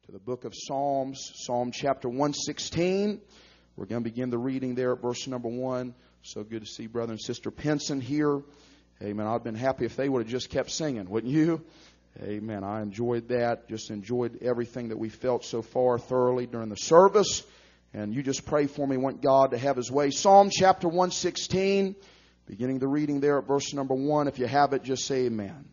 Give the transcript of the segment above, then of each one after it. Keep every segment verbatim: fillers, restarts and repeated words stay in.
to the book of Psalms, Psalm chapter one sixteen. We're going to begin the reading there at verse number one. So good to see Brother and Sister Pinson here. Amen. I'd been happy if they would have just kept singing, wouldn't you? Amen. I enjoyed that. Just enjoyed everything that we felt so far thoroughly during the service. And you just pray for me. Want God to have His way. Psalm chapter one sixteen, beginning the reading there at verse number one. If you have it, just say amen.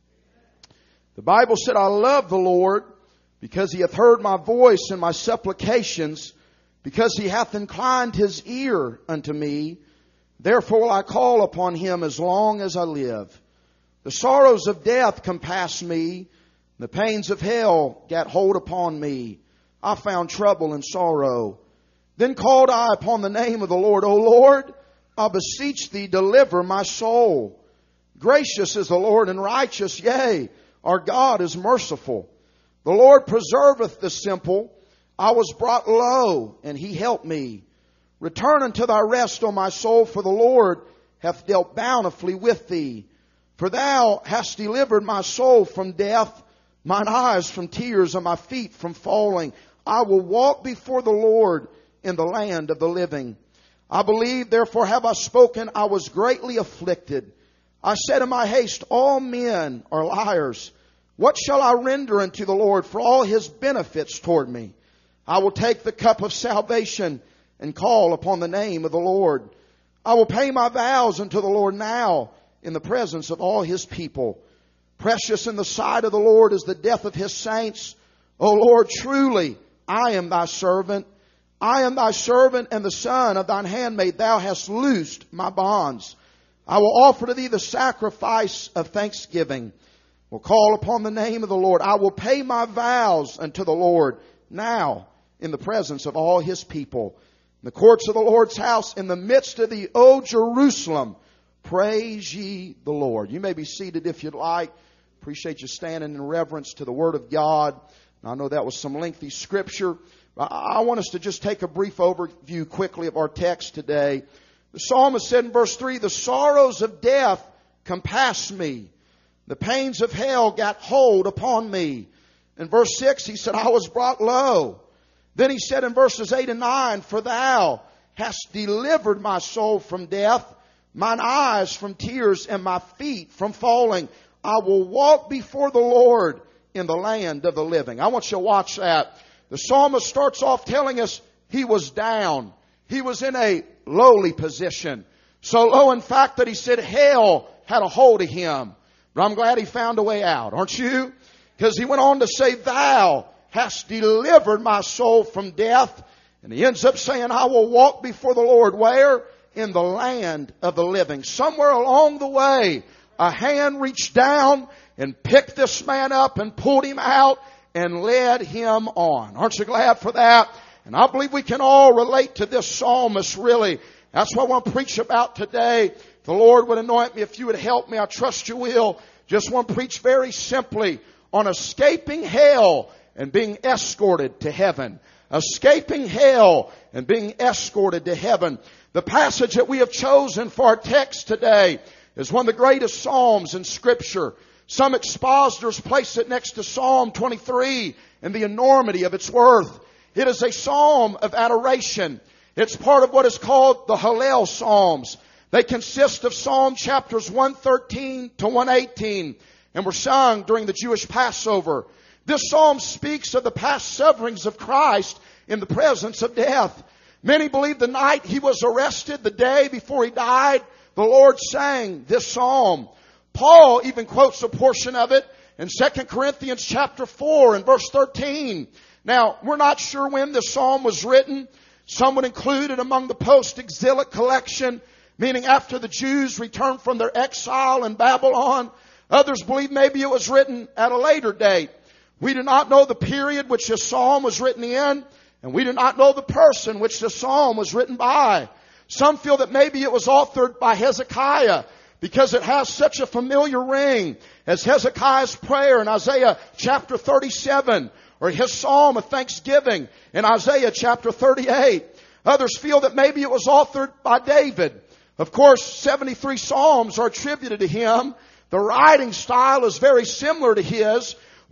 The Bible said, I love the Lord because He hath heard my voice and my supplications, because He hath inclined His ear unto me. Therefore will I call upon Him as long as I live. The sorrows of death compassed me. The pains of hell gat hold upon me. I found trouble and sorrow. Then called I upon the name of the Lord. O Lord, I beseech Thee, deliver my soul. Gracious is the Lord and righteous. Yea, our God is merciful. The Lord preserveth the simple. I was brought low, and He helped me. Return unto thy rest, O my soul, for the Lord hath dealt bountifully with thee. For Thou hast delivered my soul from death, mine eyes from tears, and my feet from falling. I will walk before the Lord in the land of the living. I believe, therefore have I spoken. I was greatly afflicted. I said in my haste, all men are liars. What shall I render unto the Lord for all His benefits toward me? I will take the cup of salvation and call upon the name of the Lord. I will pay my vows unto the Lord now in the presence of all His people. Precious in the sight of the Lord is the death of His saints. O Lord, truly I am Thy servant. I am Thy servant and the son of Thine handmaid. Thou hast loosed my bonds. I will offer to Thee the sacrifice of thanksgiving. Will call upon the name of the Lord. I will pay my vows unto the Lord now in the presence of all His people. In the courts of the Lord's house, in the midst of thee, O Jerusalem, praise ye the Lord. You may be seated if you'd like. Appreciate you standing in reverence to the Word of God. And I know that was some lengthy scripture. I want us to just take a brief overview quickly of our text today. The psalmist said in verse three, the sorrows of death compassed me. The pains of hell got hold upon me. In verse six, he said, I was brought low. Then he said in verses eight and nine, for Thou hast delivered my soul from death, mine eyes from tears, and my feet from falling. I will walk before the Lord in the land of the living. I want you to watch that. The psalmist starts off telling us he was down. He was in a lowly position. So low, in fact, that he said hell had a hold of him. But I'm glad he found a way out, aren't you? Because he went on to say, Thou hast delivered my soul from death. And he ends up saying, I will walk before the Lord. Where? In the land of the living. Somewhere along the way, a hand reached down and picked this man up and pulled him out and led him on. Aren't you glad for that? And I believe we can all relate to this psalmist, really. That's what I want to preach about today. If the Lord would anoint me, if you would help me, I trust you will. Just want to preach very simply on escaping hell and being escorted to heaven. Escaping hell and being escorted to heaven. The passage that we have chosen for our text today is one of the greatest psalms in Scripture. Some expositors place it next to Psalm twenty-three and the enormity of its worth. It is a psalm of adoration. It's part of what is called the Hallel Psalms. They consist of Psalm chapters one thirteen to one eighteen and were sung during the Jewish Passover. This psalm speaks of the past sufferings of Christ in the presence of death. Many believe the night He was arrested, the day before He died, the Lord sang this psalm. Paul even quotes a portion of it in Second Corinthians chapter four and verse thirteen. Now, we're not sure when this psalm was written. Some would include it among the post-exilic collection, meaning after the Jews returned from their exile in Babylon. Others believe maybe it was written at a later date. We do not know the period which this psalm was written in, and we do not know the person which the psalm was written by. Some feel that maybe it was authored by Hezekiah, because it has such a familiar ring as Hezekiah's prayer in Isaiah chapter thirty-seven, or his psalm of thanksgiving in Isaiah chapter thirty-eight. Others feel that maybe it was authored by David. Of course, seventy-three psalms are attributed to him. The writing style is very similar to his.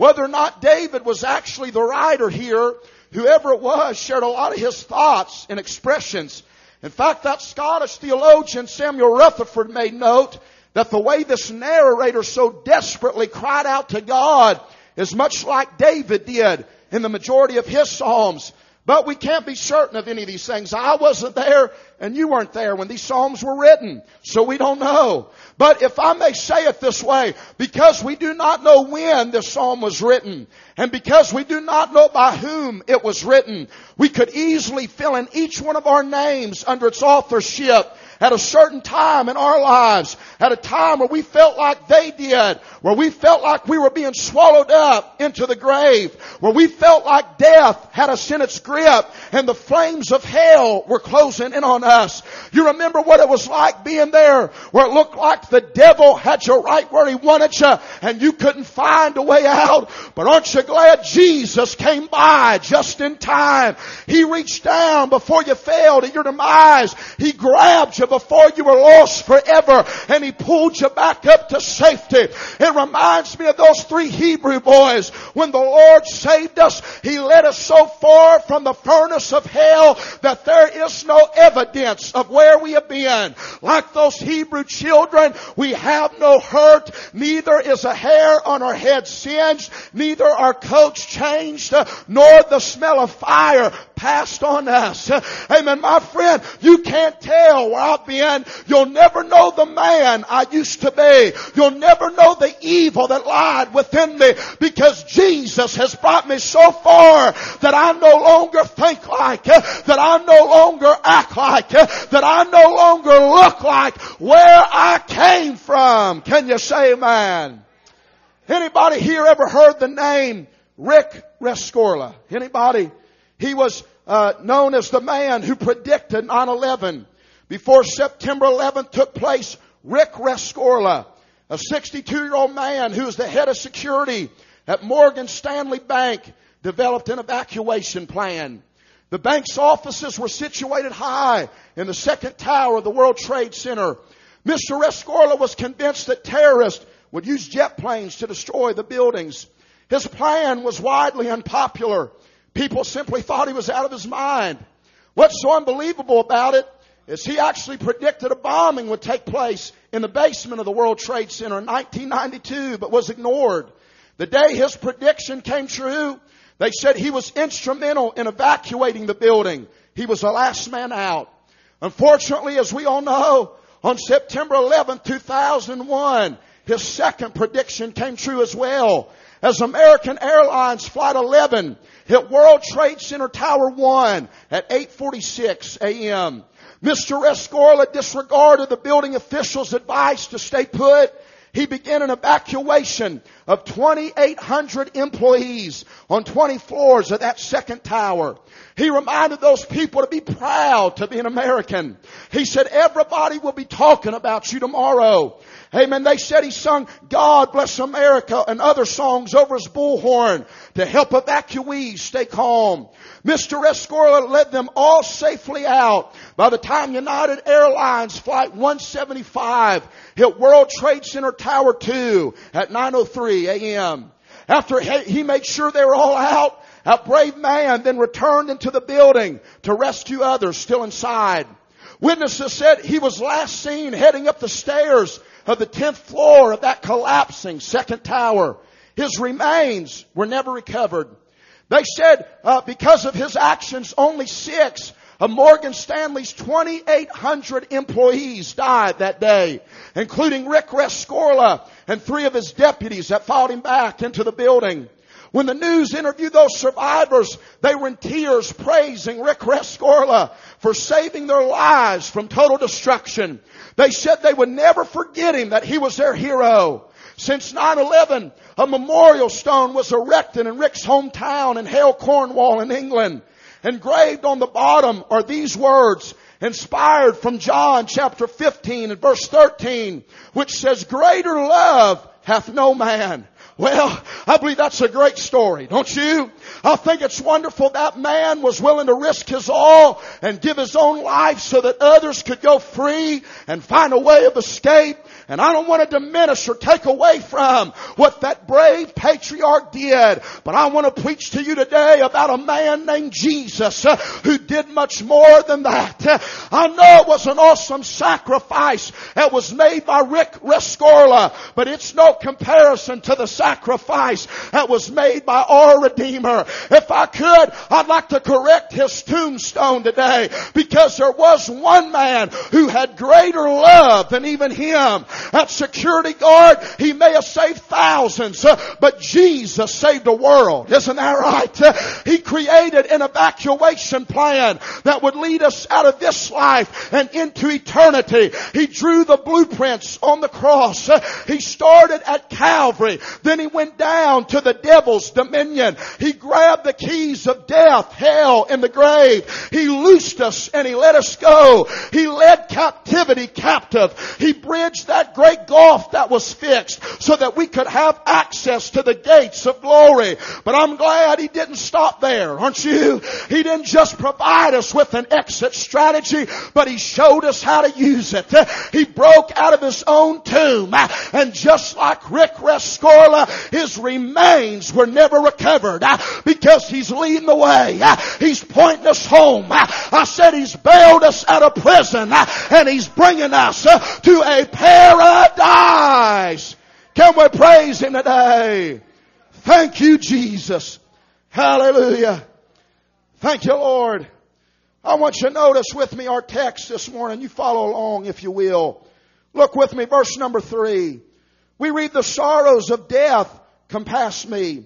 Whether or not David was actually the writer here, whoever it was shared a lot of his thoughts and expressions. In fact, that Scottish theologian Samuel Rutherford made note that the way this narrator so desperately cried out to God is much like David did in the majority of his Psalms. But we can't be certain of any of these things. I wasn't there and you weren't there when these Psalms were written, so we don't know. But if I may say it this way, because we do not know when this Psalm was written, and because we do not know by whom it was written, we could easily fill in each one of our names under its authorship at a certain time in our lives, at a time where we felt like they did, where we felt like we were being swallowed up into the grave, where we felt like death had us in its grip and the flames of hell were closing in on us. You remember what it was like being there, where it looked like the devil had you right where he wanted you and you couldn't find a way out. But aren't you glad Jesus came by just in time? He reached down before you fell to your demise. He grabbed you before you were lost forever, and He pulled you back up to safety. It reminds me of those three Hebrew boys. When the Lord saved us, He led us so far from the furnace of hell that there is no evidence of where we have been. Like those Hebrew children, we have no hurt, neither is a hair on our head singed, neither our coats changed, nor the smell of fire passed on us. Amen. My friend, you can't tell where I've been. You'll never know the man I used to be. You'll never know the evil that lied within me, because Jesus has brought me so far that I no longer think like, that I no longer act like, that I no longer look like where I came from. Can you say amen? Anybody here ever heard the name Rick Rescorla? Anybody? He was uh, known as the man who predicted nine eleven. Before September eleventh took place, Rick Rescorla, a sixty-two-year-old man who was the head of security at Morgan Stanley Bank, developed an evacuation plan. The bank's offices were situated high in the second tower of the World Trade Center. Mister Rescorla was convinced that terrorists would use jet planes to destroy the buildings. His plan was widely unpopular. People simply thought he was out of his mind. What's so unbelievable about it is he actually predicted a bombing would take place in the basement of the World Trade Center in nineteen ninety-two, but was ignored. The day his prediction came true, they said he was instrumental in evacuating the building. He was the last man out. Unfortunately, as we all know, on September eleventh, two thousand one, his second prediction came true as well. As American Airlines Flight eleven hit World Trade Center Tower one at eight forty-six a.m., Mister Rescorla disregarded the building officials' advice to stay put. He began an evacuation of twenty-eight hundred employees on twenty floors of that second tower. He reminded those people to be proud to be an American. He said, everybody will be talking about you tomorrow. Amen. They said he sung God Bless America and other songs over his bullhorn to help evacuees stay calm. Mister Rescorla led them all safely out. By the time United Airlines Flight one seventy-five hit World Trade Center Tower two at nine oh three a.m. After he made sure they were all out, a brave man then returned into the building to rescue others still inside. Witnesses said he was last seen heading up the stairs of the tenth floor of that collapsing second tower. His remains were never recovered. They said uh, because of his actions, only six of Morgan Stanley's twenty-eight hundred employees died that day, including Rick Rescorla and three of his deputies that followed him back into the building. When the news interviewed those survivors, they were in tears praising Rick Rescorla for saving their lives from total destruction. They said they would never forget him, that he was their hero. Since nine eleven, a memorial stone was erected in Rick's hometown in Hale, Cornwall in England. Engraved on the bottom are these words, inspired from John chapter fifteen and verse thirteen, which says, greater love hath no man. Well, I believe that's a great story, don't you? I think it's wonderful that man was willing to risk his all and give his own life so that others could go free and find a way of escape. And I don't want to diminish or take away from what that brave patriarch did. But I want to preach to you today about a man named Jesus uh, who did much more than that. Uh, I know it was an awesome sacrifice that was made by Rick Rescorla, but it's no comparison to the sacrifice that was made by our Redeemer. If I could, I'd like to correct his tombstone today, because there was one man who had greater love than even him. That security guard, he may have saved thousands, uh, but Jesus saved a world. Isn't that right? Uh, he created an evacuation plan that would lead us out of this life and into eternity. He drew the blueprints on the cross. Uh, he started at Calvary. Then he went down to the devil's dominion. He grabbed the keys of death, hell, and the grave. He loosed us and he let us go. He led captivity captive. He bridged that great gulf that was fixed so that we could have access to the gates of glory. But I'm glad he didn't stop there, aren't you? He didn't just provide us with an exit strategy, but he showed us how to use it. He broke out of his own tomb, and just like Rick Rescorla, his remains were never recovered, because he's leading the way. He's pointing us home. I said he's bailed us out of prison, and he's bringing us to a paradise. Can we praise him today? Thank you, Jesus. Hallelujah. Thank you, Lord. I want you to notice with me our text this morning. You follow along if you will. Look with me, verse number three. We read, the sorrows of death compassed me.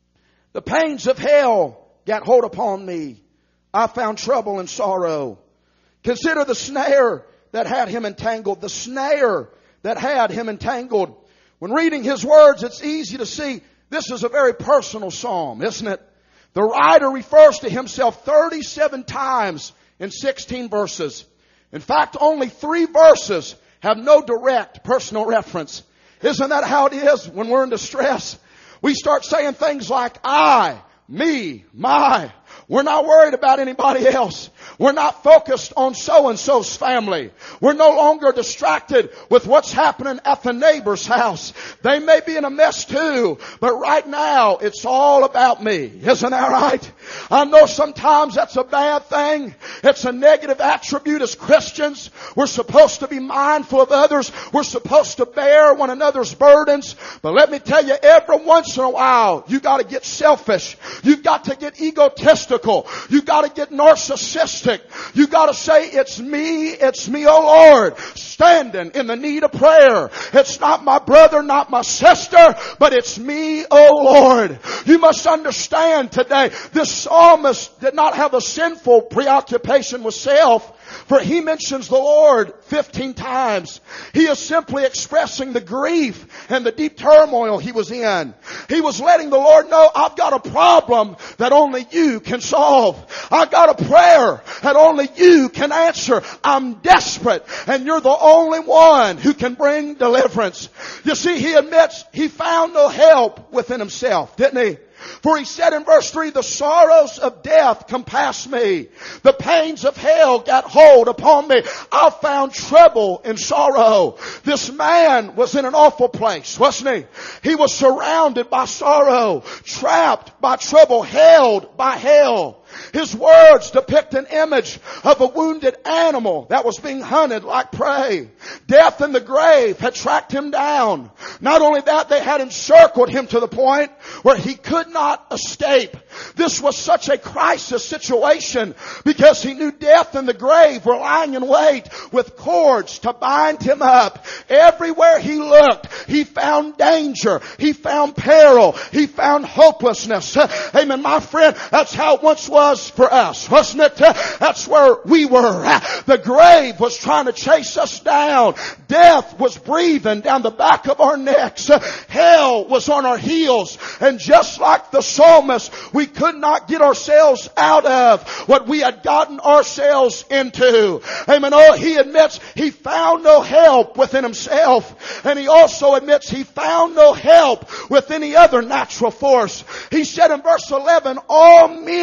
The pains of hell got hold upon me. I found trouble and sorrow. Consider the snare that had him entangled. The snare that had him entangled. When reading his words, it's easy to see this is a very personal psalm, isn't it? The writer refers to himself thirty-seven times in sixteen verses. In fact, only three verses have no direct personal reference. Isn't that how it is when we're in distress? We start saying things like I, me, my. We're not worried about anybody else. We're not focused on so-and-so's family. We're no longer distracted with what's happening at the neighbor's house. They may be in a mess too, but right now it's all about me. Isn't that right? I know sometimes that's a bad thing. It's a negative attribute as Christians. We're supposed to be mindful of others. We're supposed to bear one another's burdens. But let me tell you, every once in a while, you got to get selfish. You've got to get egotistical. You got to get narcissistic. You got to say, it's me, it's me, oh Lord, standing in the need of prayer. It's not my brother, not my sister, but it's me, oh Lord. You must understand today, this psalmist did not have a sinful preoccupation with self. For he mentions the Lord fifteen times. He is simply expressing the grief and the deep turmoil he was in. He was letting the Lord know, I've got a problem that only you can solve. I've got a prayer that only you can answer. I'm desperate, and you're the only one who can bring deliverance. You see, he admits he found no help within himself, didn't he? For he said in verse three, the sorrows of death compassed me. The pains of hell got hold upon me. I found trouble and sorrow. This man was in an awful place, wasn't he? He was surrounded by sorrow, trapped by trouble, held by hell. His words depict an image of a wounded animal that was being hunted like prey. Death and the grave had tracked him down. Not only that, they had encircled him to the point where he could not escape. This was such a crisis situation because he knew death and the grave were lying in wait with cords to bind him up. Everywhere he looked, he found danger. He found peril. He found hopelessness. Amen, my friend, that's how it once was for us, wasn't it? That's where we were. The grave was trying to chase us down. Death was breathing down the back of our necks. Hell was on our heels. And just like the psalmist, we could not get ourselves out of what we had gotten ourselves into. Amen. Oh, he admits he found no help within himself. And he also admits he found no help with any other natural force. He said in verse eleven, all men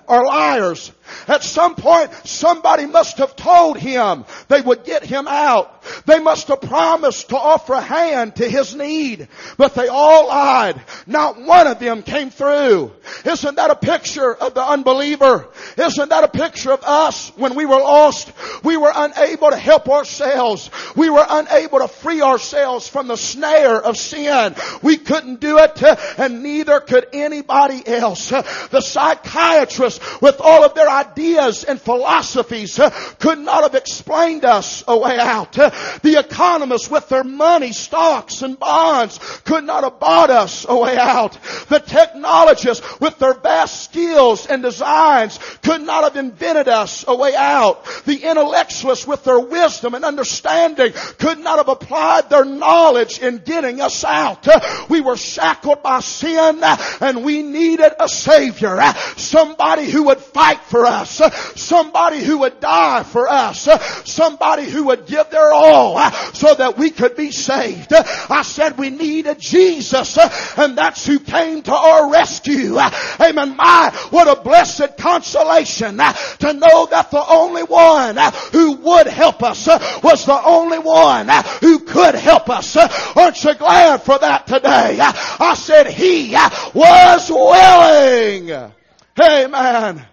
are liars. At some point, somebody must have told him they would get him out. They must have promised to offer a hand to his need. But they all lied. Not one of them came through. Isn't that a picture of the unbeliever? Isn't that a picture of us when we were lost? We were unable to help ourselves. We were unable to free ourselves from the snare of sin. We couldn't do it, and neither could anybody else. The psychiatrists, with all of their ideas and philosophies, could not have explained us a way out. The economists, with their money, stocks, and bonds, could not have bought us a way out. The technologists, with their vast skills and designs, could not have invented us a way out. The intellectualists, with their wisdom and understanding, could not have applied their knowledge in getting us out. We were shackled by sin, and we needed a Savior. Somebody who would fight for us. Somebody who would die for us. Somebody who would give their all so that we could be saved. I said we needed Jesus, and that's who came to our rescue. Amen. My, what a blessed consolation to know that the only one who would help us was the only one who could help us. Aren't you glad for that today? I said he was willing. Amen.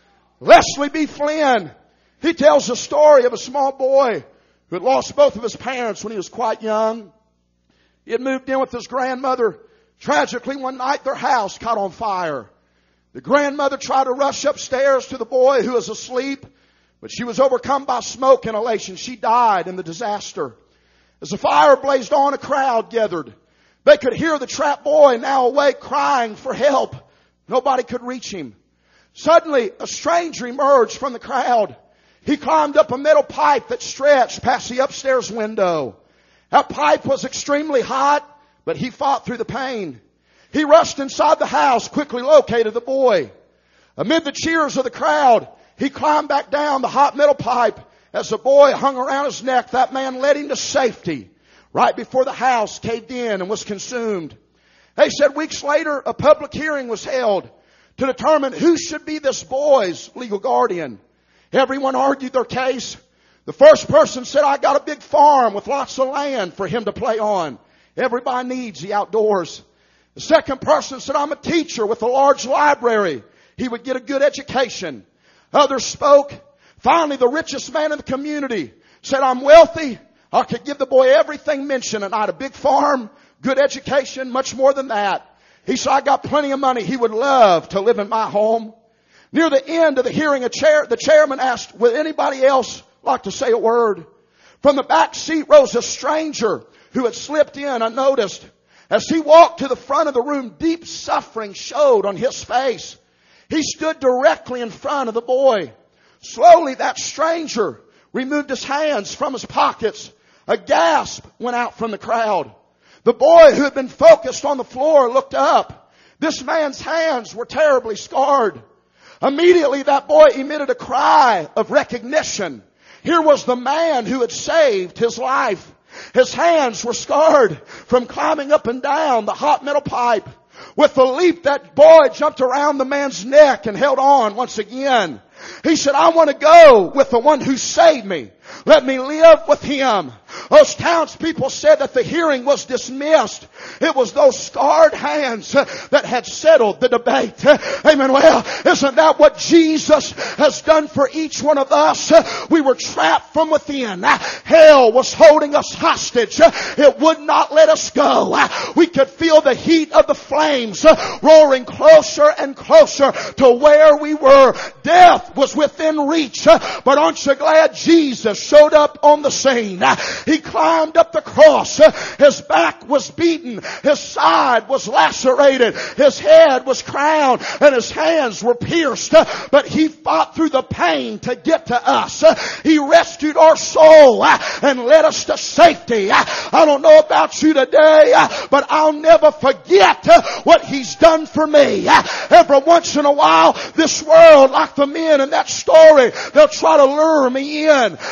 Leslie B. Flynn, he tells the story of a small boy who had lost both of his parents when he was quite young. He had moved in with his grandmother. Tragically, one night their house caught on fire. The grandmother tried to rush upstairs to the boy who was asleep, but she was overcome by smoke inhalation. She died in the disaster. As the fire blazed on, a crowd gathered. They could hear the trapped boy, now awake, crying for help. Nobody could reach him. Suddenly, a stranger emerged from the crowd. He climbed up a metal pipe that stretched past the upstairs window. That pipe was extremely hot, but he fought through the pain. He rushed inside the house, quickly located the boy. Amid the cheers of the crowd, he climbed back down the hot metal pipe. As the boy hung around his neck, that man led him to safety right before the house caved in and was consumed. They said weeks later, a public hearing was held to determine who should be this boy's legal guardian. Everyone argued their case. The first person said, I got a big farm with lots of land for him to play on. Everybody needs the outdoors. The second person said, I'm a teacher with a large library. He would get a good education. Others spoke. Finally, the richest man in the community said, I'm wealthy. I could give the boy everything mentioned, and I had a big farm, good education, much more than that. He said, I got plenty of money. He would love to live in my home. Near the end of the hearing, a chair, the chairman asked, would anybody else like to say a word? From the back seat rose a stranger who had slipped in unnoticed. As he walked to the front of the room, deep suffering showed on his face. He stood directly in front of the boy. Slowly, that stranger removed his hands from his pockets. A gasp went out from the crowd. The boy who had been focused on the floor looked up. This man's hands were terribly scarred. Immediately, that boy emitted a cry of recognition. Here was the man who had saved his life. His hands were scarred from climbing up and down the hot metal pipe. With a leap, that boy jumped around the man's neck and held on once again. He said, I want to go with the one who saved me. Let me live with him. Those townspeople said that the hearing was dismissed. It was those scarred hands that had settled the debate. Amen. Well, isn't that what Jesus has done for each one of us? We were trapped from within. Hell was holding us hostage. It would not let us go. We could feel the heat of the flames roaring closer and closer to where we were. Death was within reach. But aren't you glad Jesus showed up on the scene? He climbed up the cross. His back was beaten. His side was lacerated. His head was crowned and his hands were pierced. But he fought through the pain to get to us. He rescued our soul and led us to safety. I don't know about you today, but I'll never forget what he's done for me. Every once in a while, this world, like the men in that story, they'll try to lure me in.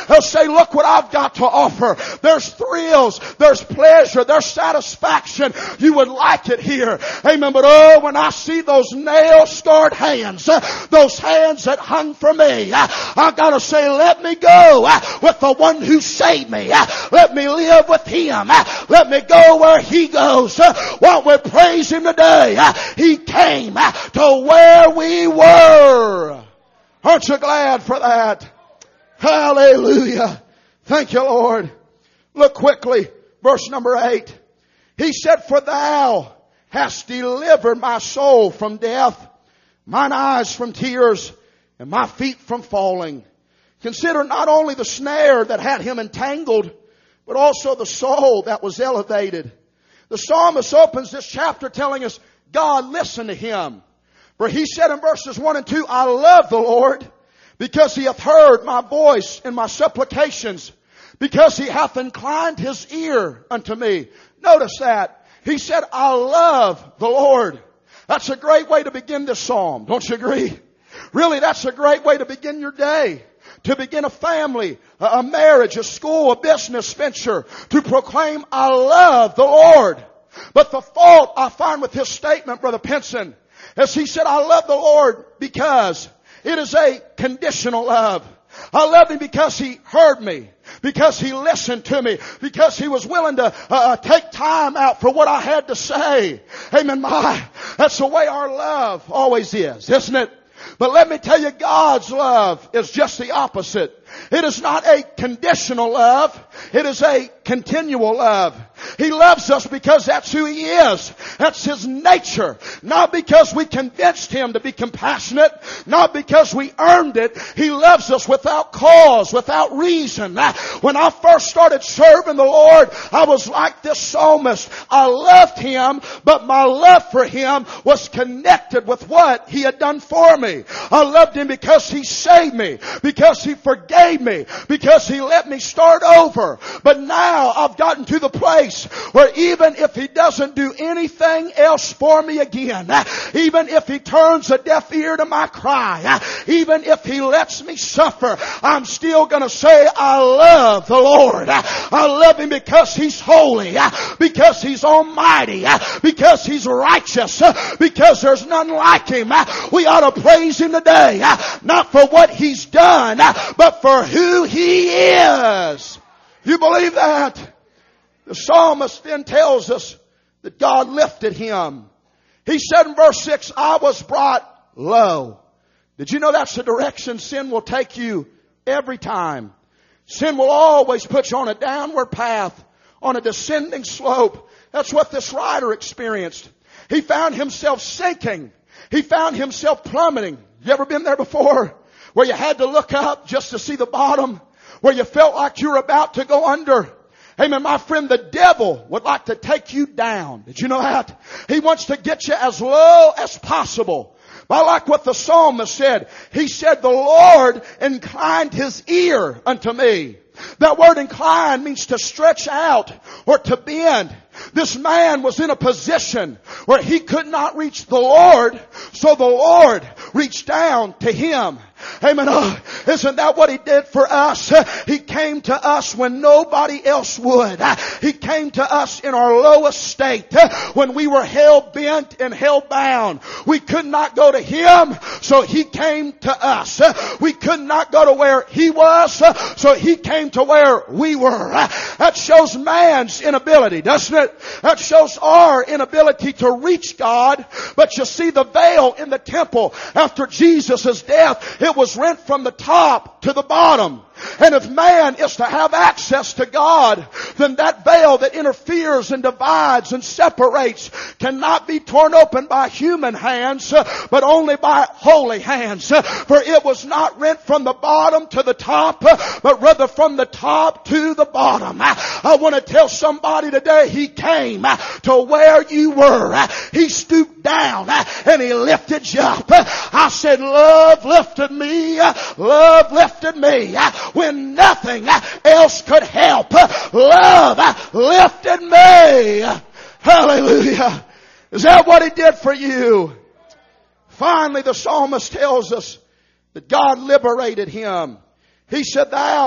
They'll say, look what I've got to offer. There's thrills. There's pleasure. There's satisfaction. You would like it here. Amen. But oh, when I see those nail-scarred hands, those hands that hung for me, I've got to say, let me go with the one who saved me. Let me live with Him. Let me go where He goes. Won't we praise Him today? He came to where we were. Aren't you glad for that? Hallelujah. Thank you, Lord. Look quickly. Verse number eight. He said, for thou hast delivered my soul from death, mine eyes from tears, and my feet from falling. Consider not only the snare that had him entangled, but also the soul that was elevated. The psalmist opens this chapter telling us, God, listen to him. For he said in verses one and two, I love the Lord, because He hath heard my voice and my supplications, because He hath inclined His ear unto me. Notice that. He said, I love the Lord. That's a great way to begin this psalm. Don't you agree? Really, that's a great way to begin your day. To begin a family, a marriage, a school, a business venture. To proclaim, I love the Lord. But the fault I find with his statement, Brother Pinson, is he said, I love the Lord because it is a conditional love. I love Him because He heard me, because He listened to me, because He was willing to uh, take time out for what I had to say. Amen. My, that's the way our love always is, isn't it? But let me tell you, God's love is just the opposite. It is not a conditional love. It is a continual love. He loves us because that's who He is. That's His nature. Not because we convinced Him to be compassionate. Not because we earned it. He loves us without cause, without reason. When I first started serving the Lord, I was like this psalmist. I loved Him, but my love for Him was connected with what He had done for me. I loved Him because He saved me, because He forgave me, because He let me start over. But now I've gotten to the place where even if He doesn't do anything else for me again, even if He turns a deaf ear to my cry, even if He lets me suffer, I'm still going to say, I love the Lord. I love Him because He's holy, because He's almighty, because He's righteous, because there's none like Him. We ought to praise Him today, not for what He's done, but for who He is. You believe that? The psalmist then tells us that God lifted him. He said in verse six, I was brought low. Did you know that's the direction sin will take you every time? Sin will always put you on a downward path, on a descending slope. That's what this writer experienced. He found himself sinking. He found himself plummeting. You ever been there before? Where you had to look up just to see the bottom? Where you felt like you were about to go under? Amen, my friend, the devil would like to take you down. Did you know that? He wants to get you as low as possible. I like what the psalmist said. He said, the Lord inclined His ear unto me. That word incline means to stretch out or to bend. This man was in a position where he could not reach the Lord, so the Lord reached down to him. Amen. Oh, isn't that what He did for us? He came to us when nobody else would. He came to us in our lowest state, when we were hell-bent and hell-bound. We could not go to Him, so He came to us. We could not go to where He was, so He came to where we were. That shows man's inability, doesn't it? That shows our inability to reach God. But you see, the veil in the temple after Jesus' death, it was rent from the top to the bottom. And if man is to have access to God, then that veil that interferes and divides and separates cannot be torn open by human hands, but only by holy hands. For it was not rent from the bottom to the top, but rather from the top to the bottom. I want to tell somebody today, He came to where you were. He stooped down and He lifted you up. I said, love lifted me. Love lifted me. When nothing else could help, love lifted me. Hallelujah. Is that what He did for you? Finally, the psalmist tells us that God liberated him. He said, thou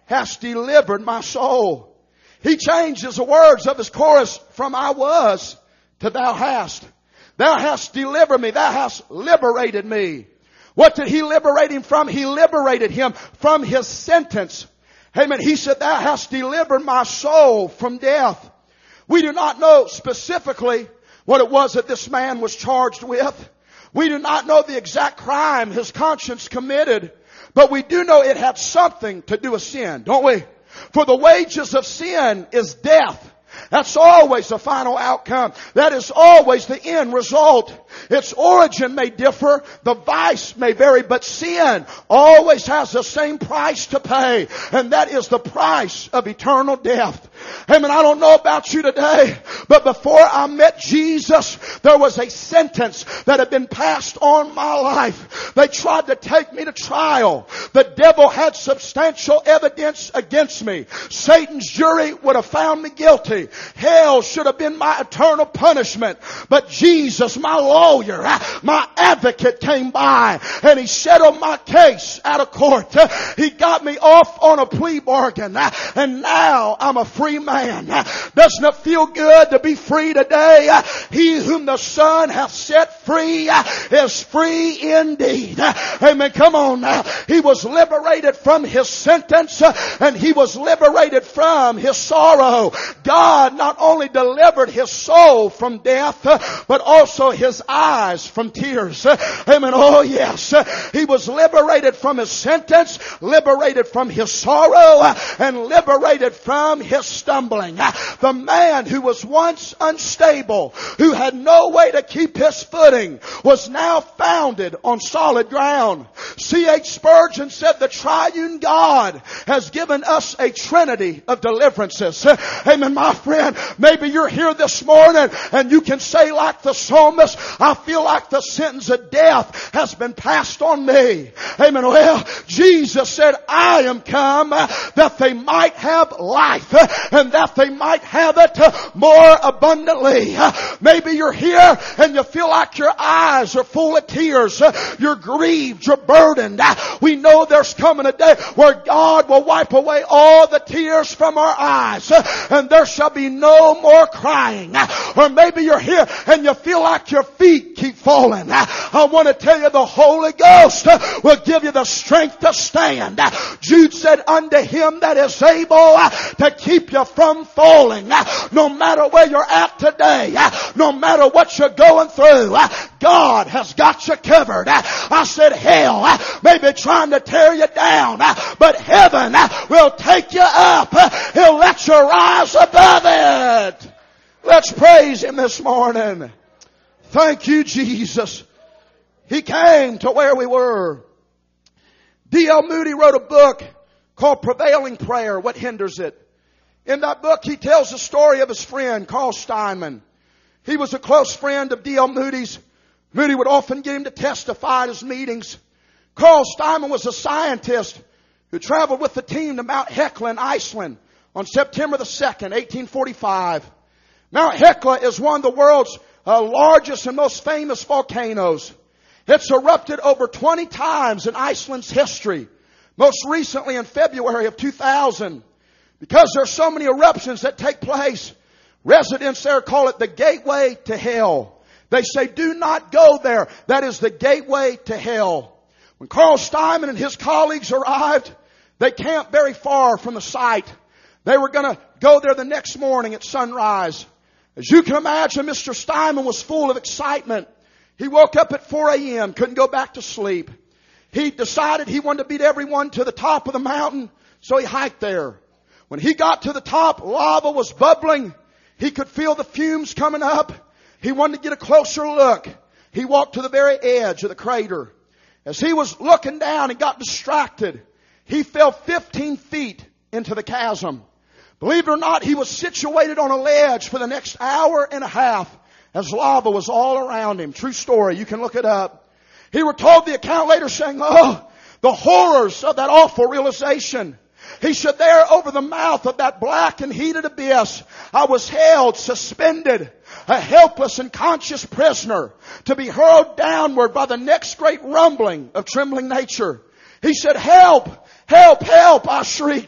hast delivered my soul. He changes the words of his chorus from I was to thou hast. Thou hast delivered me. Thou hast liberated me. What did he liberate him from? He liberated him from his sentence. Amen. He said, thou hast delivered my soul from death. We do not know specifically what it was that this man was charged with. We do not know the exact crime his conscience committed. But we do know it had something to do with sin, don't we? For the wages of sin is death. That's always the final outcome. That is always the end result. Its origin may differ. The vice may vary. But sin always has the same price to pay. And that is the price of eternal death. Amen. I don't know about you today, but before I met Jesus, there was a sentence that had been passed on my life. They tried to take me to trial. The devil had substantial evidence against me. Satan's jury would have found me guilty. Hell should have been my eternal punishment. But Jesus, my lawyer, my advocate, came by and he settled my case out of court. He got me off on a plea bargain. And now I'm a free man. Doesn't it feel good to be free today? He whom the Son hath set free is free indeed. Amen. Come on now. He was liberated from his sentence and he was liberated from his sorrow. God not only delivered his soul from death, but also his eyes from tears. Amen. Oh yes. He was liberated from his sentence, liberated from his sorrow, and liberated from his stumbling. The man who was once unstable, who had no way to keep his footing, was now founded on solid ground. C H Spurgeon said the triune God has given us a trinity of deliverances. Amen, my friend. Maybe you're here this morning and you can say like the psalmist, I feel like the sentence of death has been passed on me. Amen. Well, Jesus said, I am come that they might have life and that they might have it more abundantly. Maybe you're here and you feel like your eyes are full of tears. You're grieved. You're burdened. We know there's coming a day where God will wipe away all the tears from our eyes and there shall be no more crying. Or maybe you're here and you feel like your feet keep falling. I want to tell you the Holy Ghost will give you the strength to stand. Jude said, unto him that is able to keep you from falling. No matter where you're at today, no matter what you're going through, God has got you covered. I said hell may be trying to tear you down, but heaven will take you up. He'll let you rise above it. Let's praise him this morning. Thank you, Jesus. He came to where we were. D L Moody wrote a book called Prevailing Prayer. What hinders it? In that book, he tells the story of his friend, Carl Steinman. He was a close friend of D L Moody's. Moody would often get him to testify at his meetings. Carl Steinman was a scientist who traveled with the team to Mount Hekla in Iceland on September the second, eighteen forty-five. Mount Hekla is one of the world's uh, largest and most famous volcanoes. It's erupted over twenty times in Iceland's history. Most recently in February of two thousand. Because there are so many eruptions that take place, residents there call it the gateway to hell. They say, do not go there. That is the gateway to hell. When Carl Steinman and his colleagues arrived, they camped very far from the site. They were going to go there the next morning at sunrise. As you can imagine, Mister Steinman was full of excitement. He woke up at four a.m., couldn't go back to sleep. He decided he wanted to beat everyone to the top of the mountain, so he hiked there. When he got to the top, lava was bubbling. He could feel the fumes coming up. He wanted to get a closer look. He walked to the very edge of the crater. As he was looking down and got distracted, he fell fifteen feet into the chasm. Believe it or not, he was situated on a ledge for the next hour and a half as lava was all around him. True story. You can look it up. He were told, the account later, saying, oh, the horrors of that awful realization. He said, there over the mouth of that black and heated abyss, I was held, suspended, a helpless and conscious prisoner, to be hurled downward by the next great rumbling of trembling nature. He said, help, help, help, I shrieked.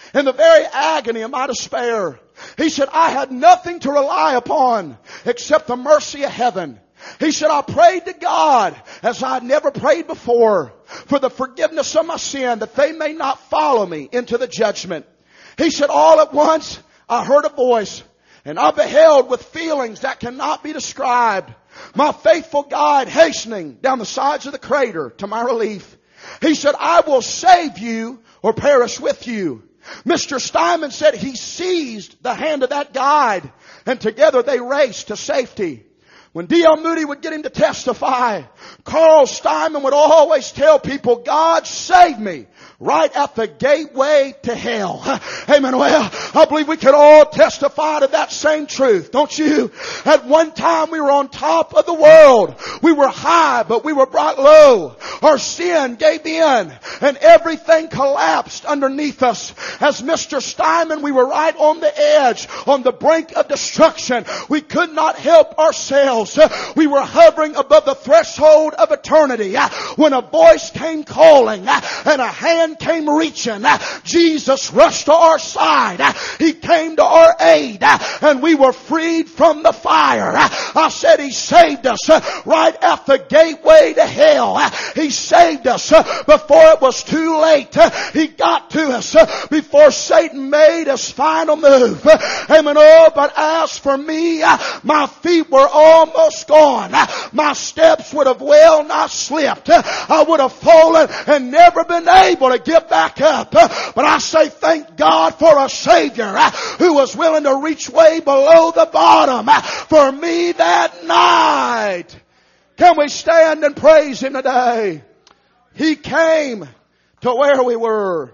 in the very agony of my despair, he said, I had nothing to rely upon except the mercy of heaven. He said, I prayed to God as I had never prayed before for the forgiveness of my sin, that they may not follow me into the judgment. He said, all at once I heard a voice, and I beheld with feelings that cannot be described my faithful guide hastening down the sides of the crater to my relief. He said, I will save you or perish with you. Mister Steinman said he seized the hand of that guide, and together they raced to safety. When D L Moody would get him to testify, Carl Steinman would always tell people, God saved me right at the gateway to hell. Amen. Well, I believe we could all testify to that same truth, don't you? At one time we were on top of the world. We were high, but we were brought low. Our sin gave in, and everything collapsed underneath us. As Mister Steinman, we were right on the edge, on the brink of destruction. We could not help ourselves. We were hovering above the threshold of eternity when a voice came calling and a hand came reaching. Jesus rushed to our side. He came to our aid, and we were freed from the fire. I said He saved us right at the gateway to hell. He saved us before it was too late. He got to us before Satan made his final move. Amen. Oh, but as for me, my feet were almost gone. My steps would have well not slipped. I would have fallen and never been able to get back up. But I say thank God for a Savior who was willing to reach way below the bottom for me that night. Can we stand and praise Him today? He came to where we were.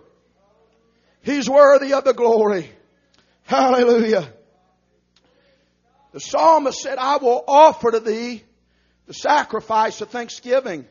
He's worthy of the glory. Hallelujah. The psalmist said, I will offer to Thee the sacrifice of thanksgiving.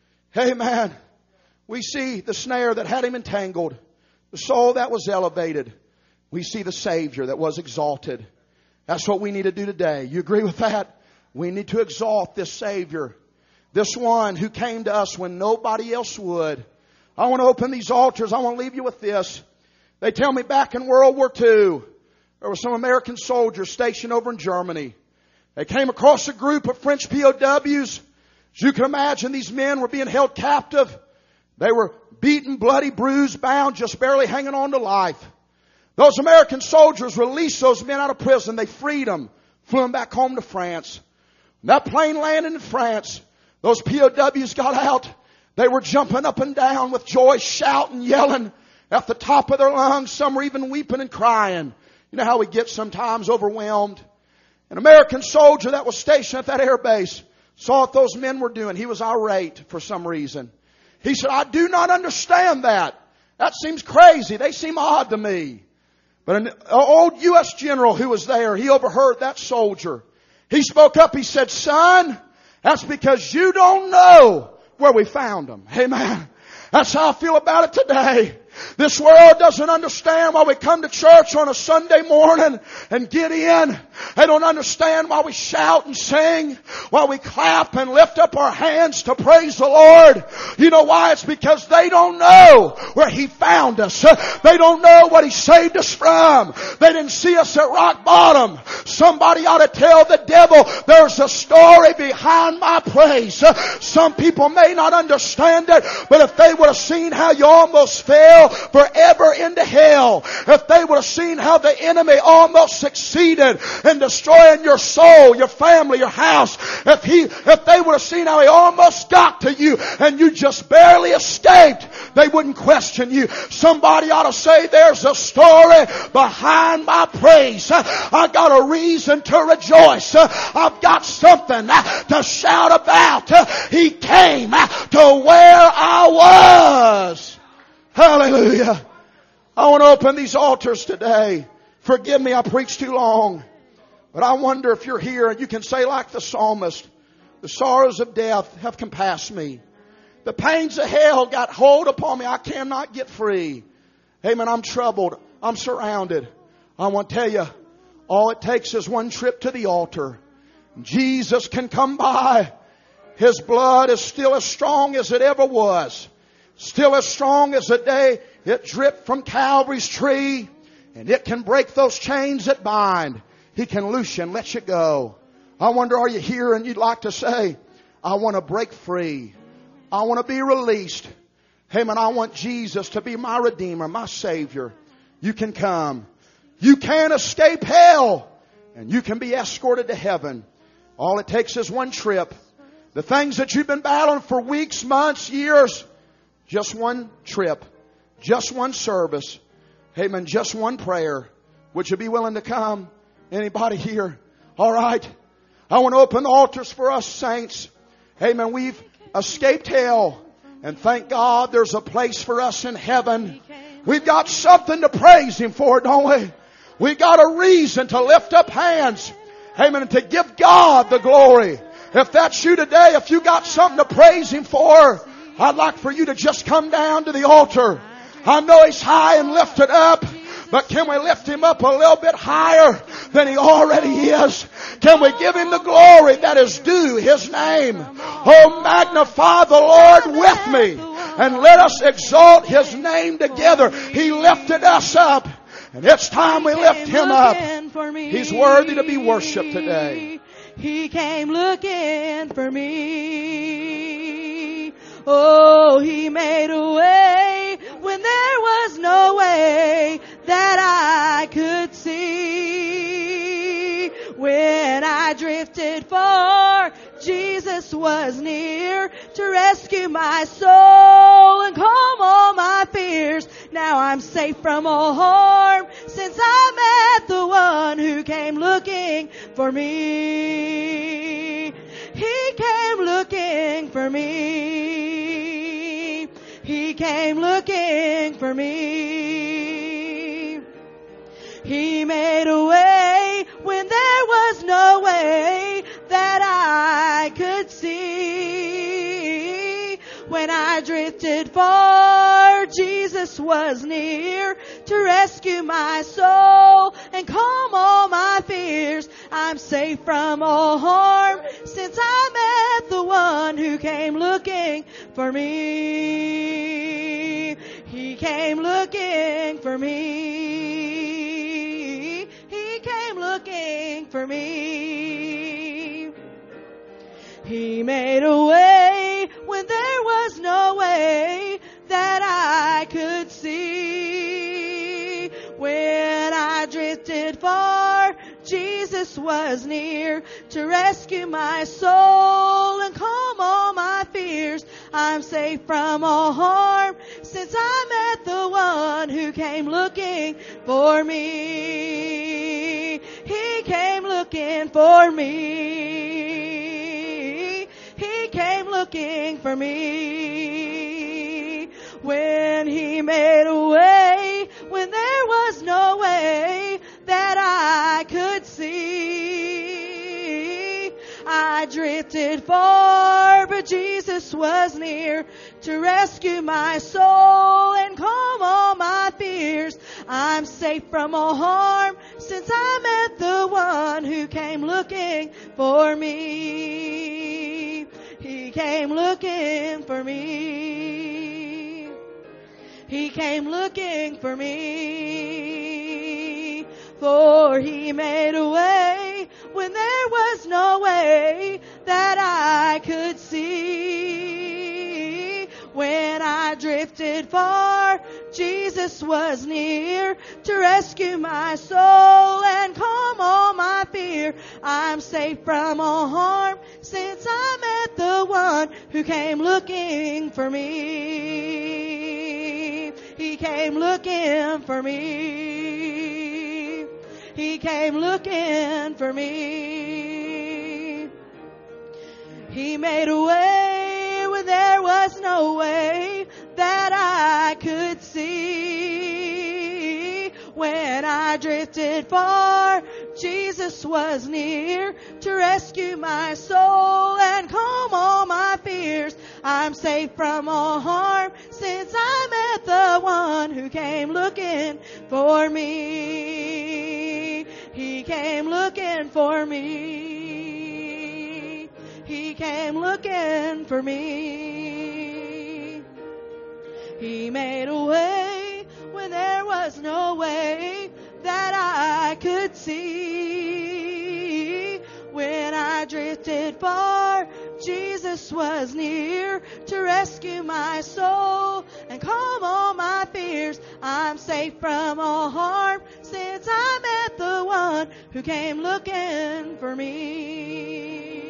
Amen. We see the snare that had him entangled, the soul that was elevated. We see the Savior that was exalted. That's what we need to do today. You agree with that? We need to exalt this Savior, this one who came to us when nobody else would. I want to open these altars. I want to leave you with this. They tell me back in World War Two, there were some American soldiers stationed over in Germany. They came across a group of French P O Ws. As you can imagine, these men were being held captive. They were beaten, bloody, bruised, bound, just barely hanging on to life. Those American soldiers released those men out of prison. They freed them, flew them back home to France. When that plane landed in France, those P O Ws got out. They were jumping up and down with joy, shouting, yelling at the top of their lungs. Some were even weeping and crying. You know how we get sometimes overwhelmed. An American soldier that was stationed at that air base saw what those men were doing. He was irate for some reason. He said, I do not understand that. That seems crazy. They seem odd to me. But an old U S general who was there, he overheard that soldier. He spoke up. He said, son, that's because you don't know where we found them. Amen. That's how I feel about it today. This world doesn't understand why we come to church on a Sunday morning and get in. They don't understand why we shout and sing, why we clap and lift up our hands to praise the Lord. You know why? It's because they don't know where He found us. They don't know what He saved us from. They didn't see us at rock bottom. Somebody ought to tell the devil there's a story behind my praise. Some people may not understand it, but if they would have seen how you almost fell forever into hell, if they would have seen how the enemy almost succeeded in destroying your soul, your family, your house, if he, if they would have seen how he almost got to you and you just barely escaped, they wouldn't question you. Somebody ought to say there's a story behind my praise. I got a reason to rejoice. I've got something to shout about. He came to where I was. Hallelujah. I want to open these altars today. Forgive me, I preached too long. But I wonder if you're here and you can say like the psalmist, the sorrows of death have compassed me. The pains of hell got hold upon me. I cannot get free. Amen. I'm troubled. I'm surrounded. I want to tell you, all it takes is one trip to the altar. Jesus can come by. His blood is still as strong as it ever was. Still as strong as the day It dripped from Calvary's tree, and it can break those chains that bind. He can loose you and let you go. I wonder, are you here and you'd like to say, I want to break free. I want to be released. Hey man, I want Jesus to be my Redeemer, my Savior. You can come. You can escape hell, and you can be escorted to heaven. All it takes is one trip. The things that you've been battling for weeks, months, years, just one trip, just one service. Hey man, just one prayer. Would you be willing to come? Anybody here? All right. I want to open the altars for us saints. Amen. We've escaped hell. And thank God there's a place for us in heaven. We've got something to praise Him for, don't we? We've got a reason to lift up hands. Amen. And to give God the glory. If that's you today, if you got something to praise Him for, I'd like for you to just come down to the altar. I know He's high and lifted up. But can we lift Him up a little bit higher than He already is? Can we give Him the glory that is due His name? Oh, magnify the Lord with me, and let us exalt His name together. He lifted us up, and it's time we lift Him up. He's worthy to be worshipped today. He came looking for me. Oh, He made a way when there was no way that I could see. When I drifted far, Jesus was near to rescue my soul and calm all my fears. Now I'm safe from all harm, since I met the one who came looking for me. He came looking for me. He came looking for me. He made a way when there was no way that I could see. When I drifted far, Jesus was near to rescue my soul and calm all my fears. I'm safe from all harm, since I met the one who came looking for me. He came looking for me. He came looking for me. He made a way when there was no way that I could see. When I drifted far, Jesus was near to rescue my soul and calm all my fears. I'm safe from all harm, since I met the one who came looking for me. He came looking for me. He came looking for me. When He made a way when there was no way that I could see. I drifted far, but Jesus was near to rescue my soul and calm all my fears. I'm safe from all harm, since I met the one who came looking for me. He came looking for me. He came looking for me. For He made a way when there was no way that I could see. When I drifted far, Jesus was near to rescue my soul and calm all my fear. I'm safe from all harm, since I met the one who came looking for me. He came looking for me. He came looking for me. He made a way when there was no way that I could see. When I drifted far, Jesus was near to rescue my soul and calm all my fears. I'm safe from all harm, since I met the one who came looking for me. He came looking for me. He came looking for me. He made a way sea. When I drifted far, Jesus was near to rescue my soul and calm all my fears. I'm safe from all harm since I met the one who came looking for me.